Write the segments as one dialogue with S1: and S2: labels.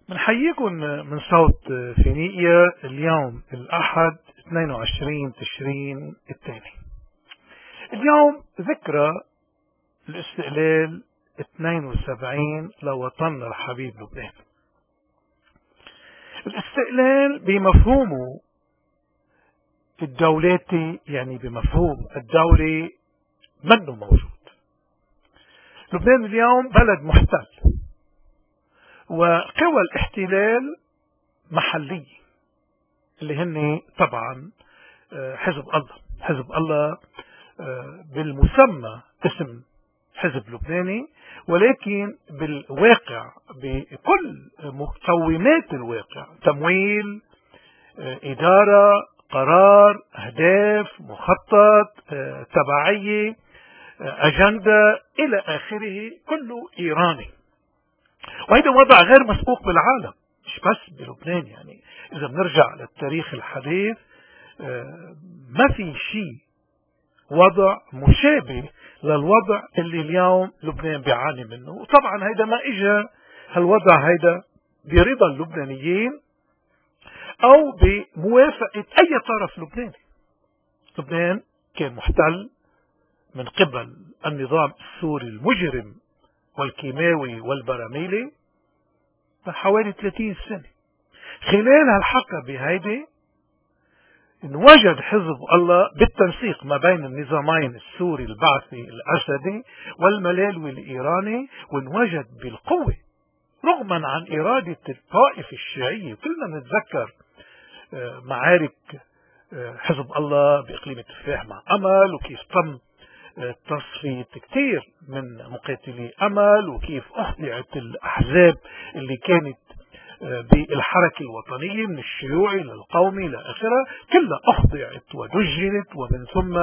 S1: بنحييكم من صوت فينيقيا اليوم الأحد 22 تشرين الثاني. اليوم ذكرى الاستقلال 72 لوطننا الحبيب لبنان. الاستقلال بمفهومه الدولاتي، يعني بمفهوم الدولة، منه موجود. لبنان اليوم بلد محتل، وقوى الاحتلال محلية اللي هن طبعا حزب الله بالمسمى اسم حزب لبناني، ولكن بالواقع بكل مقومات الواقع: تمويل، إدارة، قرار، أهداف، مخطط، تبعية، أجندة إلى آخره، كله إيراني. وهذا وضع غير مسبوق بالعالم، مش بس بلبنان. يعني إذا بنرجع للتاريخ الحديث ما في شيء وضع مشابه للوضع اللي اليوم لبنان بيعاني منه. وطبعا هيدا ما اجى هالوضع هيدا برضا اللبنانيين او بموافقة اي طرف لبناني. لبنان كان محتل من قبل النظام السوري المجرم والكيماوي والبراميلي حوالي 30 سنة. خلال هالحقبة هيدي انوجد حزب الله بالتنسيق ما بين النظامين السوري البعثي الأسدي والملالوي الإيراني، وانوجد بالقوة رغما عن إرادة الطائفة الشيعية. كلنا نتذكر معارك حزب الله بإقليم التفاح مع أمل، وكيف تم تصفية كثير من مقاتلي أمل، وكيف أخضعت الأحزاب اللي كانت بالحركة الوطنية من الشيوعي للقومي إلى آخره، كلها أخضعت ودجنت، ومن ثم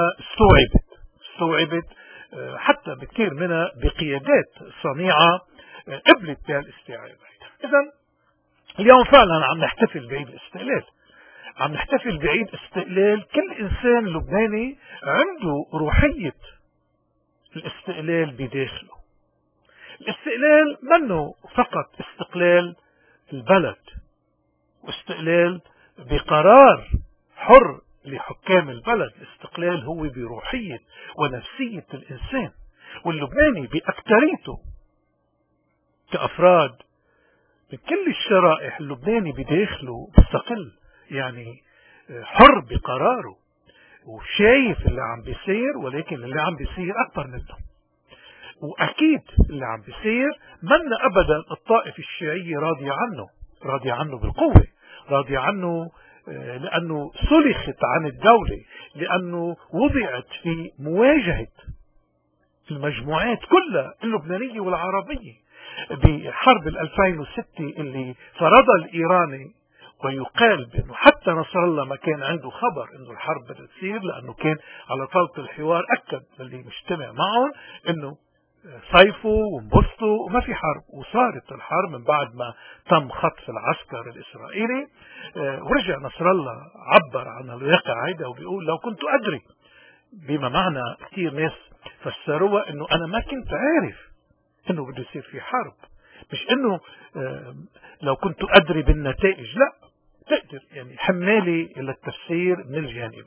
S1: استوعبت حتى بكثير منها بقيادات صنيعة قبلت بها الاستيعاب. إذن اليوم فعلا عم نحتفل بعيد الاستقلال، عم نحتفل بعيد استقلال كل إنسان لبناني عنده روحية الاستقلال بداخله. الاستقلال منه فقط استقلال البلد واستقلال بقرار حر لحكام البلد، الاستقلال هو بروحية ونفسية الإنسان. واللبناني بأكتريته كأفراد بكل الشرائح، اللبناني بداخله مستقل، يعني حر بقراره وشايف اللي عم بيصير، ولكن اللي عم بيصير أكبر منه. وأكيد اللي عم بيصير من أبدا الطائفة الشيعية راضية عنه بالقوة، راضية عنه لأنه سلخت عن الدولة، لأنه وضعت في مواجهة المجموعات كلها اللبنانية والعربية بحرب 2006 اللي فرضها الإيراني. ويقال بأنه حتى نصر الله ما كان عنده خبر أنه الحرب بدها تصير، لأنه كان على طاولة الحوار أكد اللي مجتمع معهم أنه صيفوا وانبسطوا وما في حرب. وصارت الحرب من بعد ما تم خطف العسكر الإسرائيلي. ورجع نصر الله عبر عن الواقع هيدا وبيقول: لو كنت أدري، بما معنى كثير ناس فسروها أنه أنا ما كنت عارف أنه بده يصير في حرب، مش أنه لو كنت أدري بالنتائج، لا، تقدر يعني حمالي إلى التفسير من الجانبين.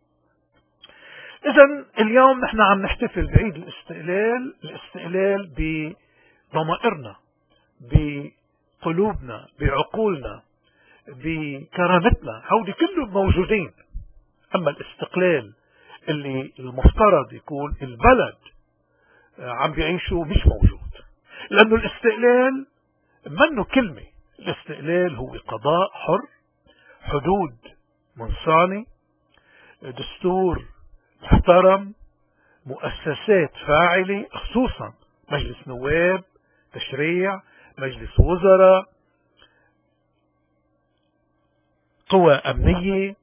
S1: إذن اليوم نحن عم نحتفل بعيد الاستقلال بضمائرنا، بقلوبنا، بعقولنا، بكرامتنا، هودي كلهم موجودين. أما الاستقلال اللي المفترض يكون البلد عم بيعيشوا مش موجود، لأنه الاستقلال منه كلمة. الاستقلال هو قضاء حر، حدود منصانة، دستور محترم، مؤسسات فاعلة، خصوصا مجلس نواب، تشريع، مجلس وزراء، قوى أمنية،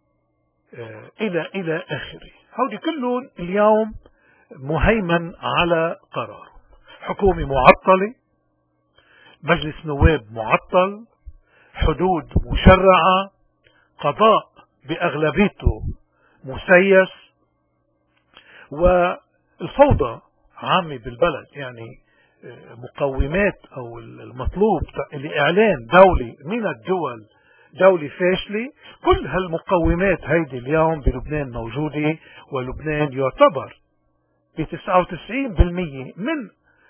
S1: إلى آخره. هودي كلهم اليوم مهيمن على قراره. حكومة معطلة، مجلس نواب معطل، حدود مشرعة، قضاء بأغلبيته مسيس، والفوضى عامة بالبلد. يعني مقومات أو المطلوب لإعلان دولة من الدول دولة فاشلة، كل هالمقومات هيدي اليوم بلبنان موجودة، ولبنان يعتبر ب99% من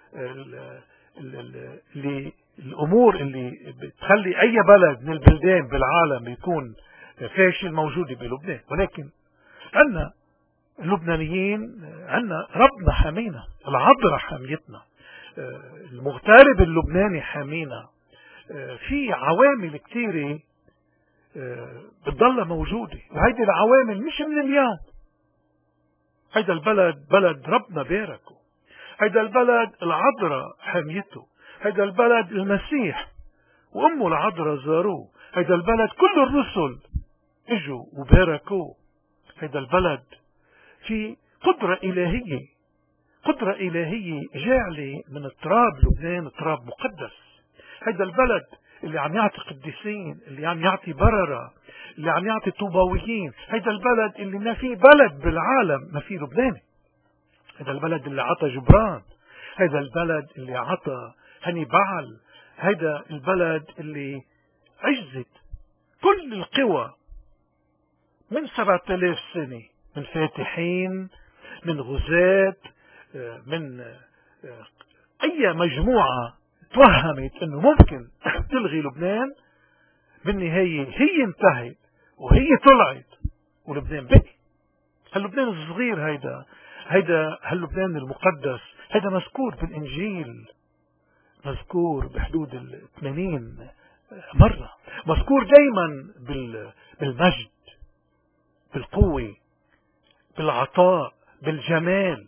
S1: الأمور اللي بتخلي أي بلد من البلدان بالعالم يكون فاشل موجودة بلبنان. ولكن عنا اللبنانيين، عنا ربنا حمينا، العذراء حميتنا، المغترب اللبناني حمينا، في عوامل كثيرة بتضلها موجودة، وهيدي العوامل مش من اليوم. هيدا البلد بلد ربنا باركه، هيدا البلد العذراء حميته، هيدا البلد المسيح وأمه العذراء زاروه، هيدا البلد كل الرسل اجوا وباركوه، هيدا البلد في قدرة إلهية، قدرة إلهية جعلة من التراب لبنان تراب مقدس. هيدا البلد اللي عم يعطي قديسين، اللي عم يعطي بررة، اللي عم يعطي طوباويين. هيدا البلد اللي ما في بلد بالعالم ما في لبناني. هيدا البلد اللي عطى جبران، هيدا البلد اللي عطى هني بعل، هيدا البلد اللي عجزت كل القوى من 7000 سنة، من فاتحين، من غزاة، من أي مجموعة توهمت أنه ممكن تلغي لبنان، بالنهاية هي انتهت وهي طلعت ولبنان بقي. هاللبنان الصغير هيدا هاللبنان المقدس، هيدا مذكور بالإنجيل، مذكور بحدود 80 مرة، مذكور دايما بالمجد، بالقوة، بالعطاء، بالجمال،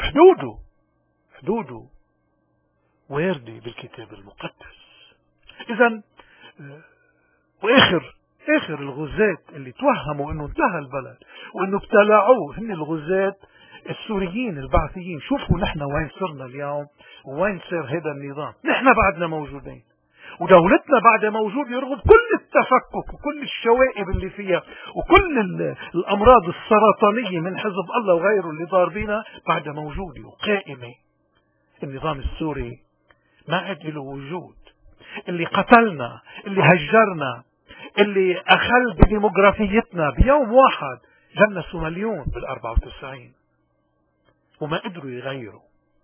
S1: وحدوده واردة بالكتاب المقدس. إذن آخر الغزاة اللي توهموا انه انتهى البلد وانه ابتلعوه هن الغزاة السوريين البعثيين. شوفوا نحن وين صرنا اليوم ووين صار هذا النظام. نحن بعدنا موجودين ودولتنا بعدها موجودة رغم كل التفكك وكل الشوائب اللي فيها وكل الأمراض السرطانية من حزب الله وغيره اللي ضاربينا، بعدها موجودة وقائمة. النظام السوري ما عاد له وجود. اللي قتلنا، اللي هجرنا، اللي أخل بديموغرافيتنا بيوم واحد، جنسوا مليون بال94 وما قدروا يغيروا.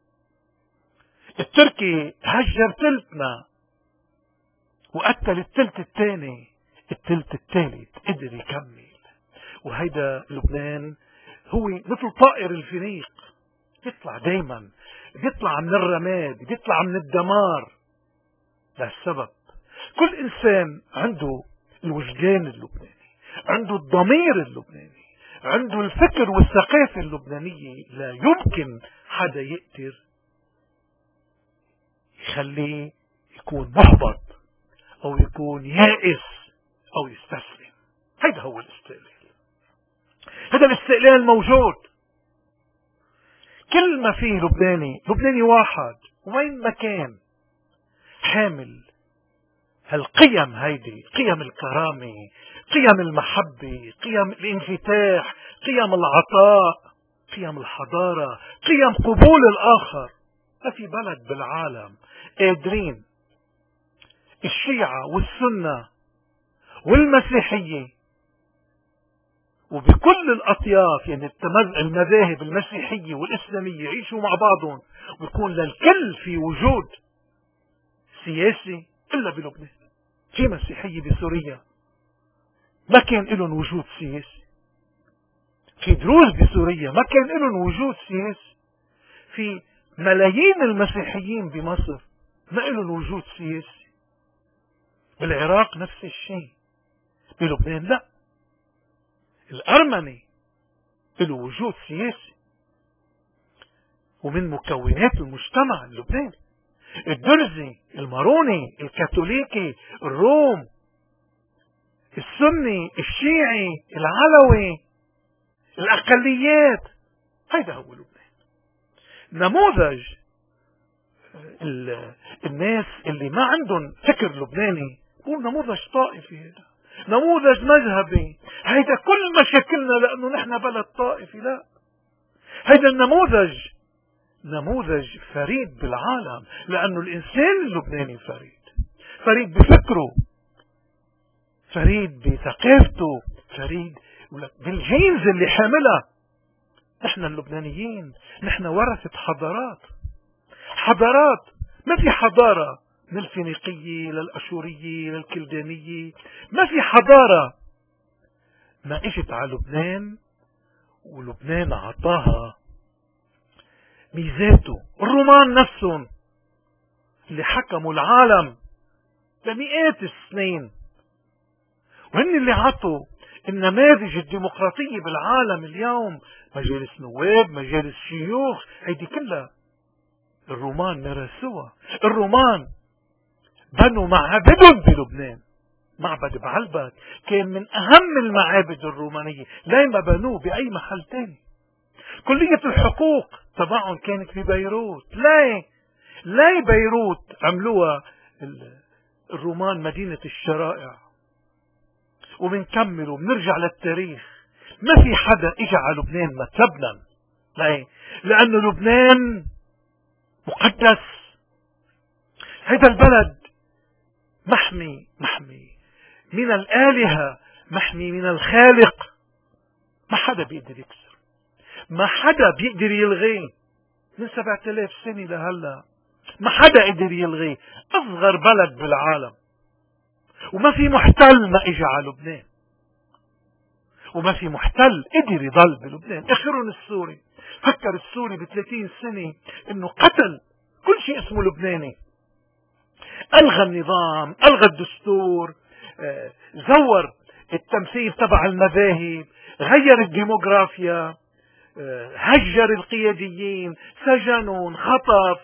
S1: التركي هجر تلتنا وقتل التلت الثاني، التلت الثالث قدر يكمل. وهيدا لبنان هو مثل طائر الفينيق، بيطلع دايما، بيطلع من الرماد، بيطلع من الدمار. لهالسبب كل إنسان عنده الوجدان اللبناني، عنده الضمير اللبناني، عنده الفكر والثقافة اللبنانية. لا يمكن حدا يقدر يخليه يكون محبط أو يكون يائس أو يستسلم. هذا هو الاستقلال، هذا الاستقلال موجود. كل ما فيه لبناني واحد وين ما كان حامل هالقيم، هيدي قيم الكرامة، قيم المحبة، قيم الانفتاح، قيم العطاء، قيم الحضارة، قيم قبول الآخر. ما في بلد بالعالم قادرين الشيعة والسنة والمسيحية وبكل الأطياف، يعني المذاهب المسيحية والإسلامية يعيشوا مع بعضهم ويكون للكل في وجود سياسي إلا بلبنان. في مسيحية بسوريا ما كان لهم وجود سياسي، في دروز بسوريا ما كان لهم وجود سياسي، في ملايين المسيحيين بمصر ما لهم وجود سياسي، بالعراق نفس الشيء، بلبنان لا. الأرمني له وجود سياسي ومن مكونات المجتمع اللبناني، الدرزي، الماروني، الكاثوليكي، الروم، السني، الشيعي، العلوي، الأقليات. هيدا هو لبنان. نموذج الناس اللي ما عندهم فكر لبناني هو نموذج طائفي، هذا نموذج مذهبي. هيدا كل مشاكلنا لأنه نحن بلد طائفي. لا، هيدا النموذج نموذج فريد بالعالم، لأنه الإنسان اللبناني فريد بفكره، فريد بثقافته، فريد بالجينز اللي حاملها. نحن اللبنانيين نحن ورثة حضارات. ما في حضارة من الفينيقية للأشورية للكلدانية، ما في حضارة ما اجت على لبنان ولبنان عطاها ميزاته. الرومان نفسهم اللي حكموا العالم لمئات السنين، وهن اللي عطوا النماذج الديمقراطية بالعالم اليوم، مجالس نواب، مجالس شيوخ، هيدي كلها الرومان مارسوها. الرومان بنوا معابدهم بلبنان. معبد بعلبك كان من أهم المعابد الرومانية، لا ما بنوه بأي محل تاني. كلية الحقوق تبعهم كانت ببيروت. لا بيروت عملوها الرومان مدينة الشرائع. وبنكمل وبنرجع للتاريخ. ما في حدا اجى على لبنان ما تلبنن. لأنه لبنان مقدس. هذا البلد محمي من الآلهة، محمي من الخالق. ما حدا بيقدر يكسر، ما حدا بيقدر يلغيه. من 7000 سنة لهلا ما حدا قدر يلغيه. أصغر بلد بالعالم، وما في محتل ما اجى على لبنان، وما في محتل قدر يضل بلبنان. اخرهم السوري. فكر السوري ب30 سنة انه قتل كل شيء اسمه لبناني، الغى النظام، الغى الدستور، زور التمثيل تبع المذاهب، غير الديموغرافيا، هجر القياديين، سجنون، خطف،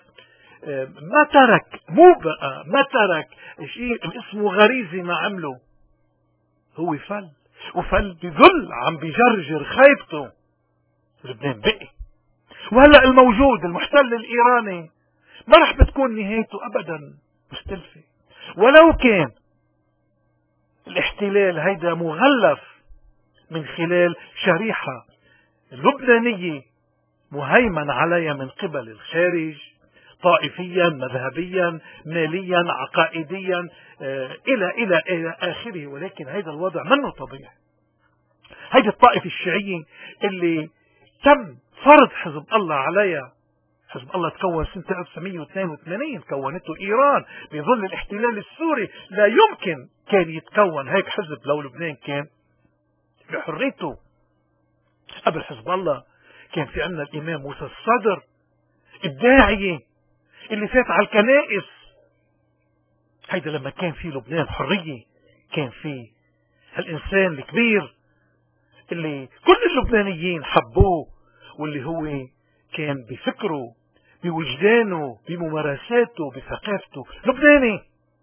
S1: ما ترك شيء اسمه غريزة ما عمله. هو وفل بذل عم بجرجر خيبته. لبنان بقي. وهلأ الموجود المحتل الإيراني ما رح بتكون نهايته أبدا مختلفة. ولو كان الاحتلال هيدا مغلف من خلال شريحة لبنانية مهيمن عليها من قبل الخارج، طائفيا، مذهبيا، ماليا، عقائديا، إلى آخره. ولكن هذا الوضع منه طبيعي. هذه الطائفة الشيعية اللي تم فرض حزب الله عليها. حزب الله تكون سنة 1982، كونته إيران بظل الاحتلال السوري. لا يمكن كان يتكون هيك حزب لو لبنان كان بحريته. قبل حزب الله كان في عندنا الإمام موسى الصدر الداعية اللي فات على الكنائس. هيدا لما كان في لبنان حرية، كان في هالإنسان الكبير اللي كل اللبنانيين حبوه، واللي هو كان بفكره، بوجدانه، بممارساته، بثقافته لبناني.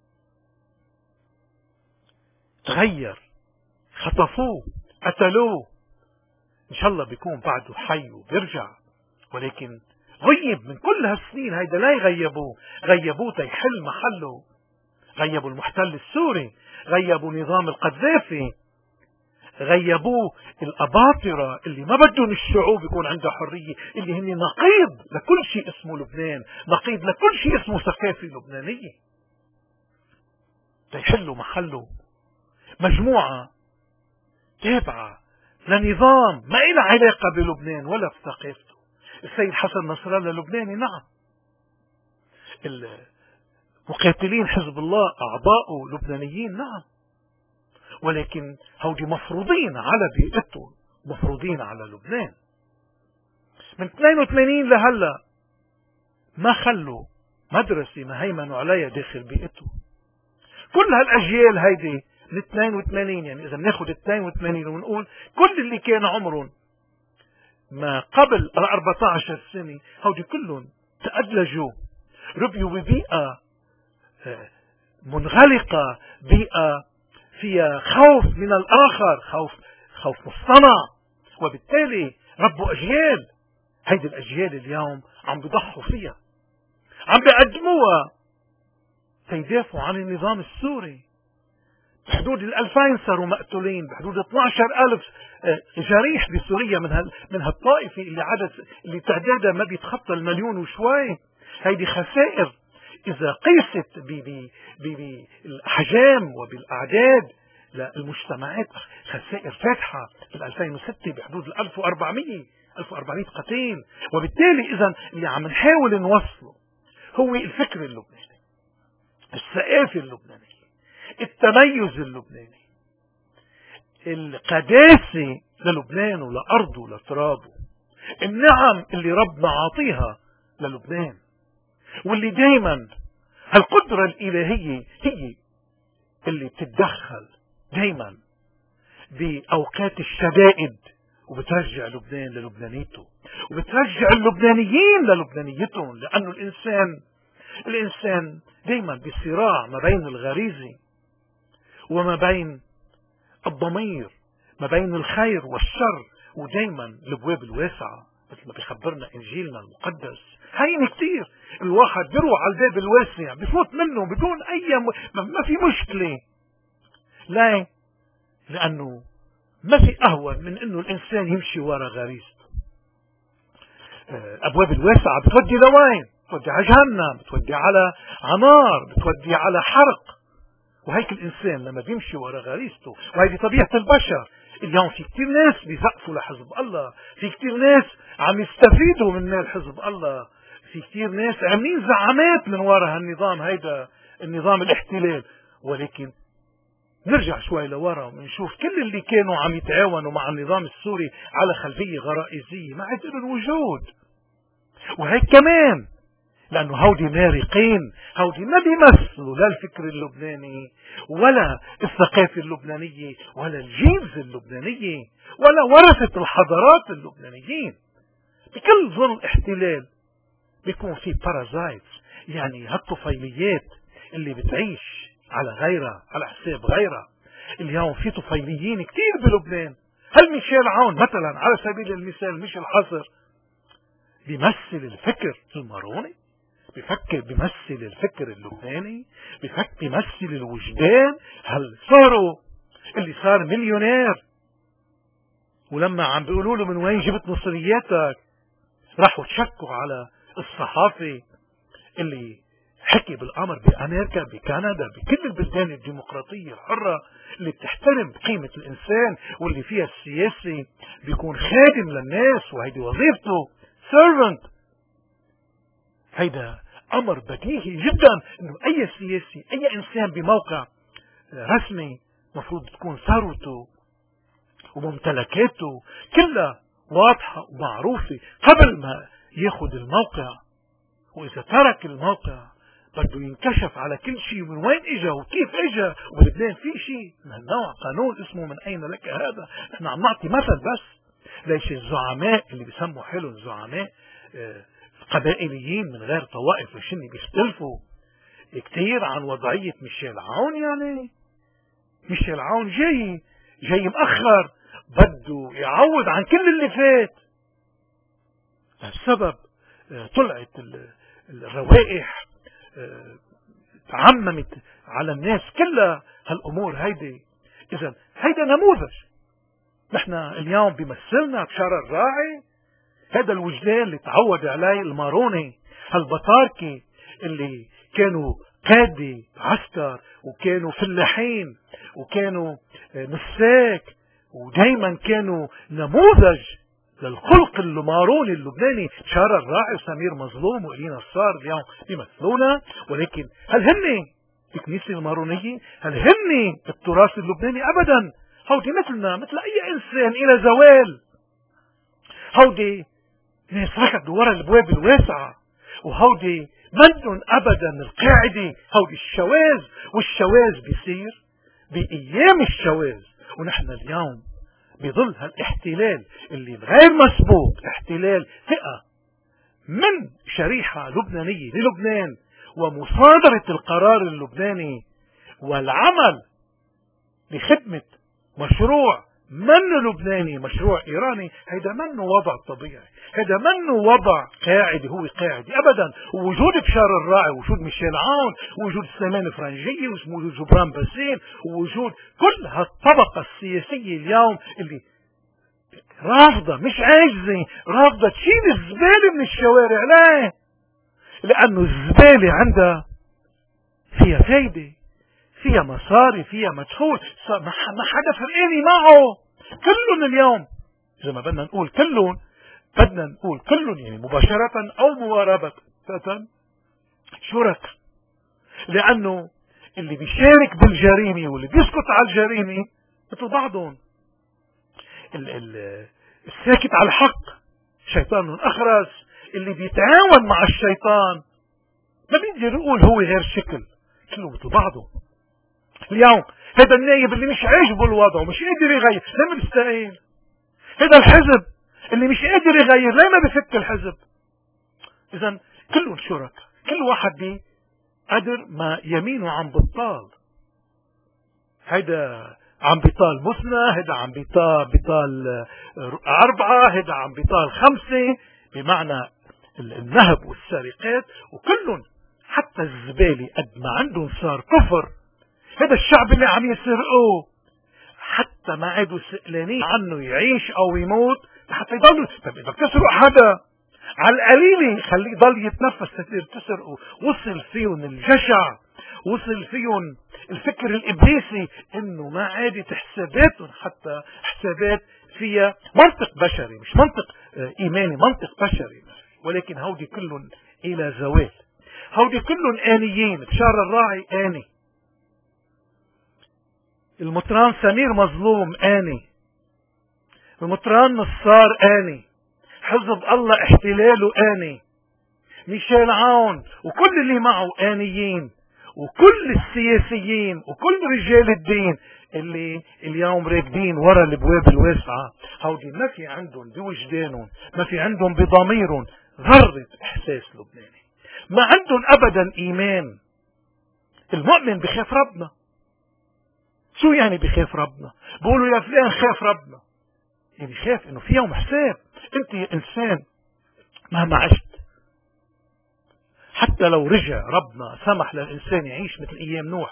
S1: تغير، خطفوه، قتلوه. إن شاء الله بيكون بعده حي وبيرجع، ولكن غيب من كل هالسنين. هيدا لا غيبوه تيحل محله. غيبوا المحتل السوري، غيبوا نظام القذافي، غيبوه الأباطرة اللي ما بدهم الشعوب يكون عندها حرية، اللي هن نقيض لكل شيء اسمه لبنان، نقيض لكل شيء اسمه ثقافة لبنانية. تيحلوا محله مجموعة تابعة لنظام ما إلها علاقة بلبنان ولا بثقافته. السيد حسن نصر الله لبناني، نعم. مقاتلين حزب الله أعضاؤه لبنانيين، نعم. ولكن هودي مفروضين على بيئته، مفروضين على لبنان. من 82 لهلا ما خلوا مدرسة ما هيمنوا عليها داخل بيئته. كل هالأجيال هيدي من 82، يعني إذا بناخد 82 ونقول كل اللي كان عمرهم ما قبل 14 سنة، هودي كلهم تأدلجوا، ربيوا ببيئة منغلقة، بيئة فيها خوف من الآخر، خوف مصطنع، وبالتالي ربوا أجيال. هيدي الأجيال اليوم عم بيضحوا فيها، عم بيقدموها تيدافعوا عن النظام السوري، بحدود 2000 صاروا مقتولين، بحدود 12,000 جريح بسوريا من هالطائفة اللي تعدادها ما بيتخطى 1,000,000 وشوي. هيدي خسائر إذا قيست بالأحجام وبالأعداد للمجتمعات، خسائر فاتحة في 2006 بحدود 1400 قتيل. وبالتالي إذا اللي عم نحاول نوصله هو الفكر اللبناني، الثقافة اللبنانية، التميز اللبناني، القداسة للبنان ولأرضه ولترابه، النعم اللي ربنا عاطيها للبنان، واللي دايما هالقدرة الإلهية هي اللي بتتدخل دايما بأوقات الشدائد وبترجع لبنان للبنانيته، وبترجع اللبنانيين للبنانيتهم. لأنه الإنسان دايما بصراع ما بين الغريزة وما بين الضمير، ما بين الخير والشر، ودايما الابواب الواسعة مثل ما بيخبرنا انجيلنا المقدس. هين كتير الواحد بيروح على الباب الواسع بفوت منه بدون ما في مشكلة. لا، لأنه ما في أهون من أنه الإنسان يمشي وراء غريزته. أبواب الواسعة بتودي لوين؟ بتودي على جهنم، بتودي على نار، بتودي على حرق. وهيك الإنسان لما بيمشي وراء غريزته، وهذه طبيعة البشر. اليوم في كتير ناس بيزقفوا لحزب الله، في كتير ناس عم يستفيدوا من مال حزب الله، في كتير ناس عاملين زعامات من وراء هالنظام، هيدا النظام الاحتلال. ولكن نرجع شوي لورا ونشوف كل اللي كانوا عم يتعاونوا مع النظام السوري على خلفية غرائزية ما عاد لهم وجود. وهيك كمان لأنه هودي مارقين، هودي ما بيمثلوا لا الفكر اللبناني ولا الثقافة اللبنانية ولا الجينز اللبنانية ولا ورثة الحضارات اللبنانيين. بكل ظل احتلال بيكون في بارازايتس، يعني هالطفيليات اللي بتعيش على غيرها، على حساب غيرها. اليوم في طفيليين كتير بلبنان. هل ميشيل عون مثلا على سبيل المثال مش الحصر بيمثل الفكر الماروني، بيمثل الفكر اللبناني، بيمثل الوجدان. هل صاروا اللي صار مليونير ولما عم بيقولوا له من وين جبت مصرياتك راحوا تشكوا على الصحافي اللي حكي بالأمر بأمريكا، بكندا، بكل البلدان الديمقراطية الحرة اللي بتحترم قيمة الإنسان واللي فيها السياسي بيكون خادم للناس وهيدي وظيفته servant. هيدا أمر بديهي جدا إنه أي سياسي، أي إنسان بموقع رسمي مفروض تكون ثروته وممتلكاته كلها واضحة ومعروفة قبل ما ياخد الموقع. وإذا ترك الموقع بده ينكشف على كل شيء، من وين اجا وكيف اجا. وبلبنان في شيء من هالنوع، قانون اسمه من اين لك هذا. نحن عم نعطي مثل بس. ليش الزعماء اللي بيسموا حلو الزعماء قبائليين من غير طوائف وشني بيختلفوا كتير عن وضعية ميشيل عون. يعني ميشيل عون جاي مأخر، بده يعوض عن كل اللي فات. السبب طلعت الروائح تعممت على الناس كلها هالأمور هيدي. إذن هيدا نموذج نحن اليوم بيمثلنا بشارع الراعي. هذا الوجدان اللي تعود عليه الماروني، هالبطاركة اللي كانوا قادة عسكر وكانوا فلاحين وكانوا مساك ودايما كانوا نموذج للخلق الماروني اللبناني. شارع الراعي وسمير مظلوم وإلينا الصار اليوم بيمثلونا. ولكن هل هن الكنيسة المارونية؟ هل هن التراث اللبناني؟ أبدا. هودي مثلنا مثل أي إنسان إلى زوال. هودي ناس ركضوا وراء الابواب الواسعة، وهودي منن أبدا القاعدة. هودي الشواذ، والشواذ بيصير بأيام الشواذ. ونحن اليوم بظل هالاحتلال اللي غير مسبوق، احتلال فئة من شريحة لبنانية للبنان ومصادرة القرار اللبناني والعمل لخدمة مشروع منه لبناني مشروع إيراني، هيدا منه وضع طبيعي، هيدا منه وضع قاعدي، هو قاعدي أبدا. ووجود بشار الراعي، ووجود ميشيل عون، ووجود سليمان فرنجية، ووجود جبران باسيل، ووجود كل هالطبقة السياسية اليوم اللي رافضة، مش عاجزة، رافضة تشيل الزبالة من الشوارع. ليه؟ لأنه الزبالة عندها فيها فايدة، فيها مصاري، فيها مدخول، ما حدا فرقاني معه. كلهم اليوم، إذا ما بدنا نقول كلهم، بدنا نقول كلهم يعني مباشرة أو مواربة شركاء. لأنه اللي بيشارك بالجريمة واللي بيسكت على الجريمة مثل بعضهم. الساكت على الحق شيطان أخرس. اللي بيتعاون مع الشيطان ما بيقدر يقول هو غير شكل، كله مثل بعضه. اليوم هذا النايب اللي مش عاجبه الوضع ومش قادر يغير، ليه ما بيستقيل؟ هذا الحزب اللي مش قادر يغير، ليه ما بفك الحزب؟ اذا كلهم شركاء، كل واحد بي قدر ما يمينه عم بطال. هيدا عم بيطال مثنى، هيدا عم بيطال 4، هيدا عم بيطال 5، بمعنى النهب والسرقات. وكلهم حتى الزبالة قد ما عندهم صار كفر. هذا الشعب اللي عم يسرقوه حتى ما عادوا سئلانين عنه يعيش او يموت حتى يضلوا. طب اذا بتسرق حدا على القليل خليه يضل يتنفس كثير تسرقوا. وصل فيهم الجشع، وصل فيهم الفكر الابليسي انه ما عادت حساباتهم حتى حسابات فيها منطق بشري، مش منطق ايماني، منطق بشري. ولكن هودي كلهم الى زوال، هودي كلهم آنيين. بشار الراعي آني، المطران سمير مظلوم آني، المطران نصار آني، حزب الله احتلاله آني، ميشيل عون وكل اللي معه آنيين، وكل السياسيين وكل رجال الدين اللي اليوم راكدين ورا الابواب الواسعة. هودي ما في عندهم بوجدانهم، ما في عندهم بضميرهم ذرة احساس لبناني، ما عندهم ابدا ايمان. المؤمن بخاف ربنا. شو يعني بخاف ربنا؟ بقولوا يا فلان خاف ربنا، يعني خاف انه في يوم حساب. انت يا انسان مهما عشت، حتى لو رجع ربنا سمح للإنسان يعيش مثل أيام نوح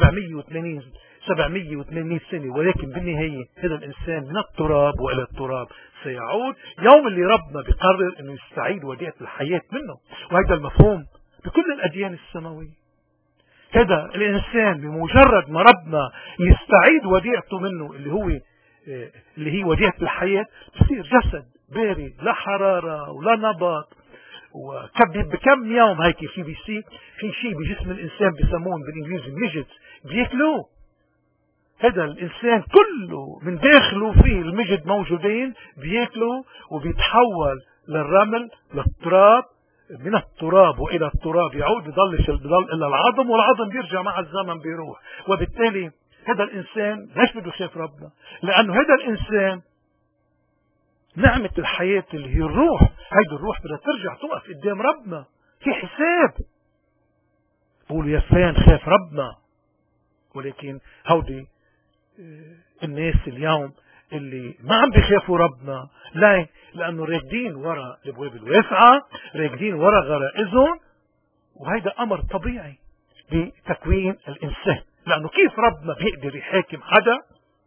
S1: 780 سنة، ولكن بالنهاية هذا الإنسان من التراب وإلى التراب سيعود يوم اللي ربنا بيقرر أنه يستعيد وديعة الحياة منه. وهذا المفهوم بكل الأديان السماوية. هذا الإنسان بمجرد ما ربنا يستعيد وديعته منه اللي هي وديعة الحياة، بصير جسد بارد، لا حرارة ولا نبض. بكم يوم هيك في شيء بجسم الإنسان بيسموه بالإنجليزي ميجت بياكلوه. هذا الإنسان كله من داخله فيه المجد موجودين، بياكلوا وبيتحول للرمل للتراب، من التراب وإلى التراب يعود، بضل إلا العظم، والعظم بيرجع مع الزمن بيروح. وبالتالي هذا الإنسان ليش بده يخاف ربنا؟ لأنه هذا الإنسان نعمة الحياة اللي هي الروح، هيدي الروح بدها ترجع تقف قدام ربنا في حساب. بقولوا يا فلان خاف ربنا. ولكن هودي الناس اليوم اللي ما عم بيخافوا ربنا، ليه؟ لأنه راكدين ورا الابواب الواسعة، راكدين ورا غرائزهم. وهيدا أمر طبيعي بتكوين الإنسان. لأنه كيف ربنا بيقدر يحاكم حدا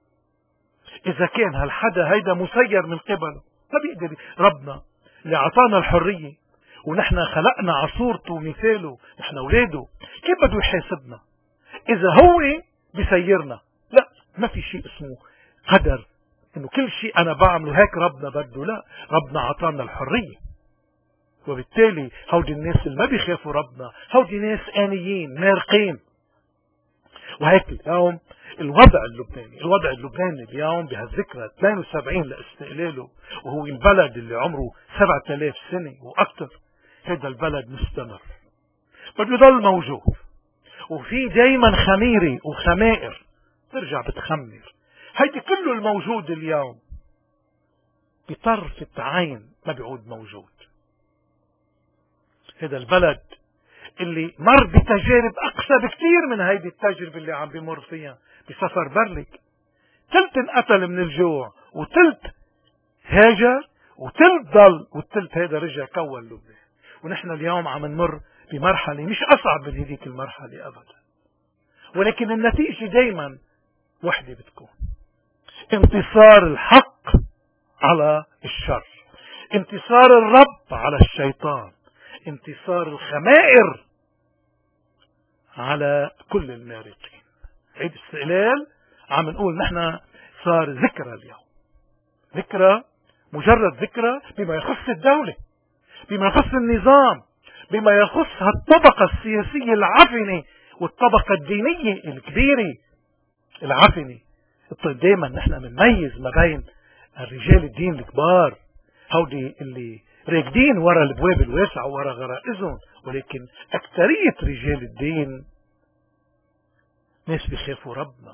S1: إذا كان هالحدا هيدا مسير من قبله؟ ما بيقدر. ربنا اللي أعطانا الحرية ونحن خلقنا عصورته ومثاله، نحن أولاده، كيف بده يحاسبنا إذا هو بيسيرنا؟ لا، ما في شيء اسمه قدر إنه كل شيء أنا بعمله هيك ربنا بده. لا، ربنا أعطانا الحرية. وبالتالي هودي الناس اللي ما بيخافوا ربنا هودي ناس آنيين مارقين. وهيك اليوم الوضع اللبناني اليوم بهالذكرى 72 لاستقلاله، وهو البلد اللي عمره 7000 سنة وأكثر، هذا البلد مستمر بده يضل موجود. وفي دايما خميرة وخمائر ترجع بتخمر. هيدي كله الموجود اليوم بطرف العين ما بيعود موجود. هذا البلد اللي مر بتجارب أقسى بكثير من هيدي التجربة اللي عم بمر فيها بسفر برلك. تلت انقتل من الجوع، وتلت هاجر، وتلت ضل، والتلت هذا رجع كون لبنان. ونحن اليوم عم نمر بمرحلة مش أصعب من هذيك المرحلة أبدا، ولكن النتيجة دايما وحدة بتكون: انتصار الحق على الشر، انتصار الرب على الشيطان، انتصار الخمائر على كل المارقين. عيد استقلال عم نقول نحن صار ذكرى اليوم، ذكرى، مجرد ذكرى بما يخص الدولة، بما يخص النظام، بما يخص الطبقة السياسية العفنة والطبقة الدينية الكبيرة العفنة. دائما نحن بنميز ما بين الرجال الدين الكبار، هودي اللي راكدين ورا الابواب الواسعة ورا غرائزهم، ولكن اكثرية رجال الدين ناس بيخافوا ربنا،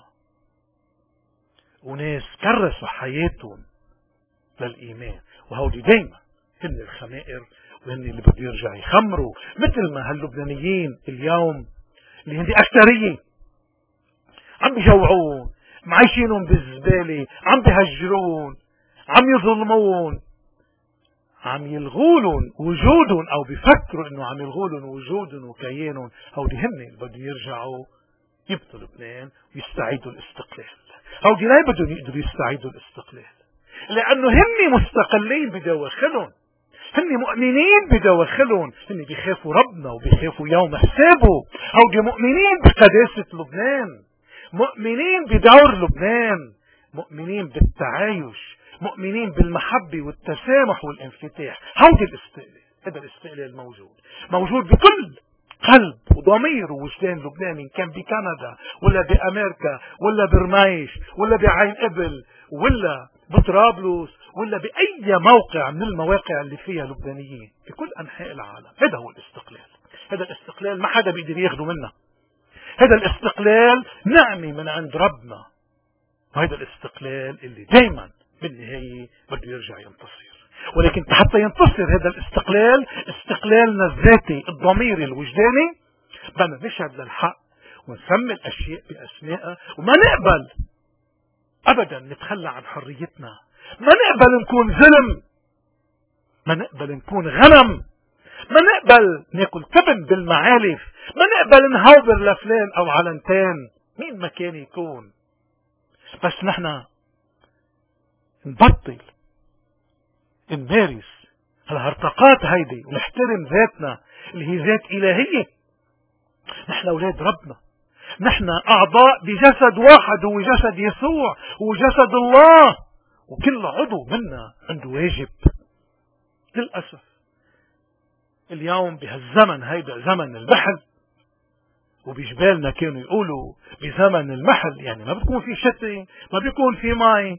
S1: وناس كرسوا حياتهم للإيمان، وهودي دايما هن الخمائر وهن اللي بده يرجع يخمروا، مثل ما هاللبنانيين اليوم اللي هن أكثرية عم بيجوعون، معيشينهم بالزبالة، عم بيهجرون، عم يظلمون، عم يلغولن وجودهم، او بيفكروا انه عم يلغولن وجودهم وكيانهم. هودي هن اللي بدهم يرجعوا يبطوا لبنان ويستعيدوا الاستقلال. هودي لا بدهم يقدروا يستعيدوا الاستقلال لانه هن مستقلين بدواخلهم، هن مؤمنين بدواخلهم، هن بيخافوا ربنا وبيخافوا يوم حسابه. هودي مؤمنين بقداسة لبنان، مؤمنين بدور لبنان، مؤمنين بالتعايش، مؤمنين بالمحبة والتسامح والانفتاح. هودي الاستقلال، هذا الاستقلال موجود بكل قلب وضمير ووجدان لبناني، إن كان بكندا ولا بأمريكا ولا برميش ولا بعين قبل ولا بطرابلس ولا بأي موقع من المواقع اللي فيها لبنانيين في كل أنحاء العالم. هذا هو الاستقلال. هذا الاستقلال ما حدا بيقدر ياخده منا. هذا الاستقلال نعمة من عند ربنا، وهذا الاستقلال اللي دايما بالنهاية بده يرجع ينتصر. ولكن حتى ينتصر هذا الاستقلال، استقلالنا الذاتي الضميري الوجداني، بدنا نشهد للحق ونسمي الأشياء بأسمائها، وما نقبل أبدا نتخلى عن حريتنا، ما نقبل نكون ظلم، ما نقبل نكون غنم، ما نقبل ناكل تبن بالمعالف، ما نقبل نهوبر لفلان أو علنتان مين ما كان يكون. بس نحن نبطل نمارس الهرطقات هيدي ونحترم ذاتنا اللي هي ذات إلهية. نحن أولاد ربنا، نحن أعضاء بجسد واحد هو جسد يسوع، هو جسد الله، وكل عضو منا عنده واجب. للأسف اليوم بهالزمن هيدا زمن المحل، وبجبالنا كانوا يقولوا بزمن المحل يعني ما بتكون في شتي، ما بيكون في ماء،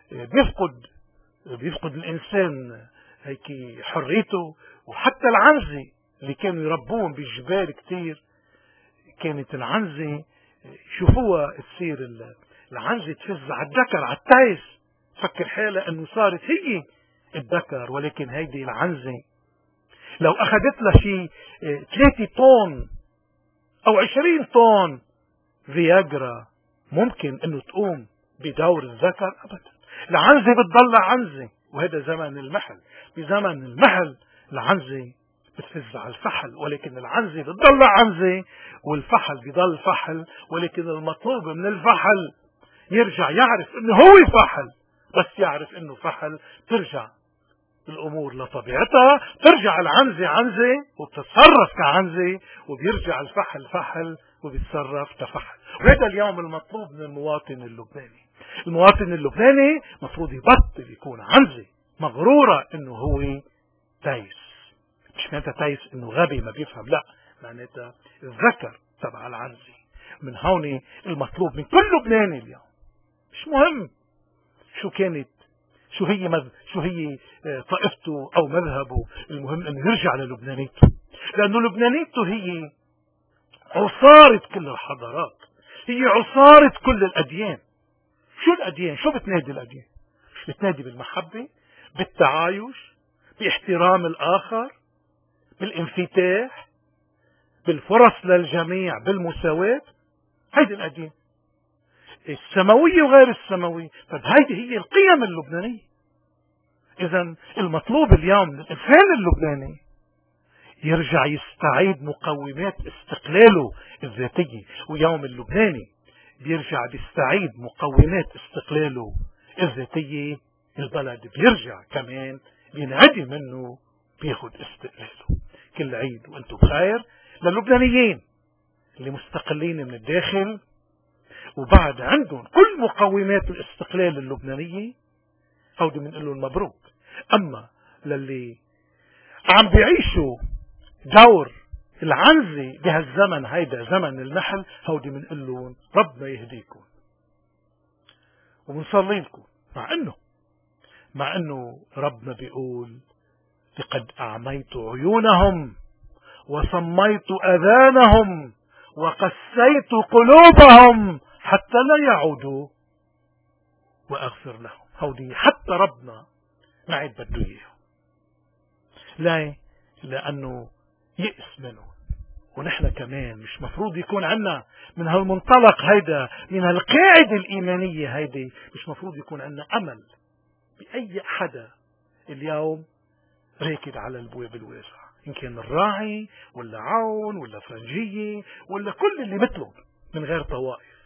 S1: بيفقد الإنسان هيك حريته. وحتى العنزة اللي كانوا يربون بالجبال كتير، كانت العنزة شوفوها تصير العنزة تفز على الذكر على التايس، تفكر حالها انه صارت هي الذكر، ولكن هيدي العنزة لو اخذت لها شي 3 طن او 20 طن فياجرا ممكن انه تقوم بدور الذكر؟ ابدا. العنزة بتضل عنزة، وهذا زمن المحل. بزمن المحل العنزة بتفز على الفحل، ولكن العنزة بتضل عنزة والفحل بيضل فحل. ولكن المطلوب من الفحل يرجع يعرف انه هو فحل، بس يعرف انه فحل، ترجع الامور لطبيعتها، ترجع العنزة عنزة وبتتصرف كعنزة، وبيرجع الفحل فحل وبيتصرف كفحل. وهذا اليوم المطلوب من المواطن اللبناني. المواطن اللبناني مفروض يبطل يكون عنزة مغرورة انه هو تايس. مش معناتها تايس انه غبي ما بيفهم، لا، معناتها الذكر تبع العنزة. من هون المطلوب من كل لبناني اليوم، مش مهم شو هي طائفته او مذهبه، المهم انه يرجع للبنانيته، لانه لبنانيته هي عصارة كل الحضارات، هي عصارة كل الاديان. شو الاديان؟ شو بتنادي الاديان؟ بتنادي بالمحبة، بالتعايش، باحترام الاخر، بالانفتاح، بالفرص للجميع، بالمساواة. هيدي الاديان. السماوية وغير السماوية. هذه هي القيم اللبنانية. إذا المطلوب اليوم من الإنسان اللبناني يرجع يستعيد مقومات استقلاله الذاتية. ويوم اللبناني بيرجع بيستعيد مقومات استقلاله الذاتية، البلد بيرجع كمان بينعدي منه، بياخد استقلاله. كل عيد وانتم بخير للبنانيين اللي مستقلين من الداخل وبعد عندهم كل مقومات الاستقلال اللبنانية، هودي بنقول لهم مبروك. اما للي عم بيعيشوا دور العنزة بهالزمن هيدا زمن المحل، هودي بنقول لهم ربنا يهديكم وبنصلي لكم. مع انه ربنا بيقول لقد اعميت عيونهم وصميت اذانهم وقسيت قلوبهم حتى لا يعودوا واغفر لهم. هودي حتى ربنا ما عاد بده اياهم. لا، لانه يئس منه. ونحن كمان مش مفروض يكون عنا من هالمنطلق هيدا، من هالقاعدة الإيمانية هيدي، مش مفروض يكون عنا أمل بأي حدا اليوم راكد على البواب الواسع، إن كان الراعي ولا عون ولا فرنجية ولا كل اللي مثله من غير طوائف.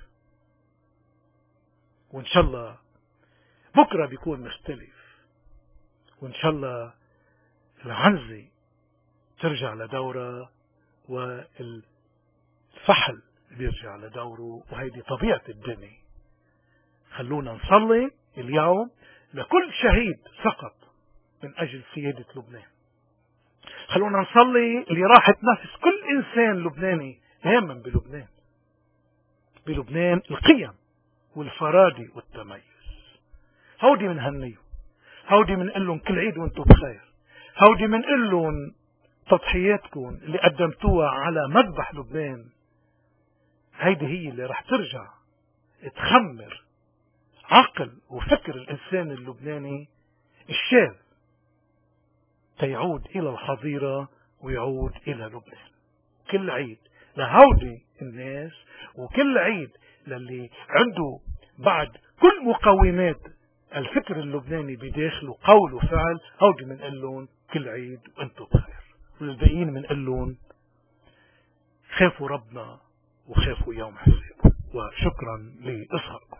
S1: وإن شاء الله بكرة بيكون مختلف، وإن شاء الله العنزة ترجع لدورة والفحل بيرجع لدوره، وهيدي طبيعة الدنيا. خلونا نصلي اليوم لكل شهيد سقط من أجل سيادة لبنان. خلونا نصلي لراحة نفس كل إنسان لبناني يهمم بلبنان القيم والفرادة والتميز. هودي من هنيو، هودي من قلهم كل عيد وانتم بخير، هودي من قلهم تضحياتكم اللي قدمتوها على مذبح لبنان. هيدي هي اللي رح ترجع تخمر عقل وفكر الإنسان اللبناني الشاذ تيعود إلى الحظيرة ويعود إلى لبنان. كل عيد لهودي الناس، وكل عيد للي عنده بعد كل مقومات الفكر اللبناني بداخله قول وفعل، هودي منقول لهم كل عيد وانتم بخير. والباقيين منقول لهم خافوا ربنا وخافوا يوم حسابه. وشكرا لإصغائكم.